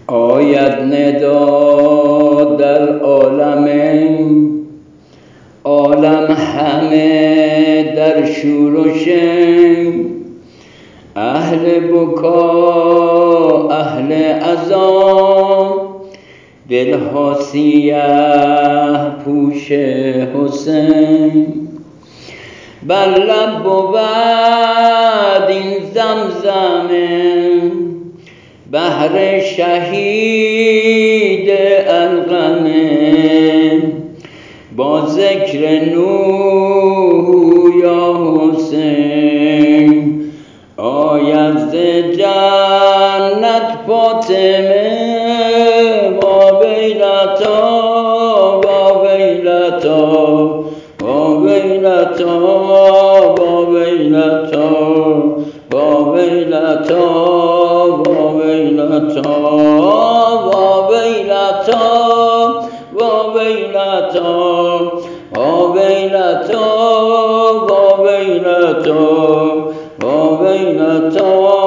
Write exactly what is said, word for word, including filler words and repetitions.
آید ندا در عالم، عالم همه در شور و شنگ، اهل بکا اهل عزا، دلها سیه پوش حسین. بر لب بود این زمزمه بهر شهید القمه، با ذکر نوح یا حسین. آید ز جنت فاطمه با ویلتا با ویلتا با ویلتا با ویلتا با ویلتا با ویلتا با ویلتا با ویلتا با ویلتا با ویلتا با ویلتا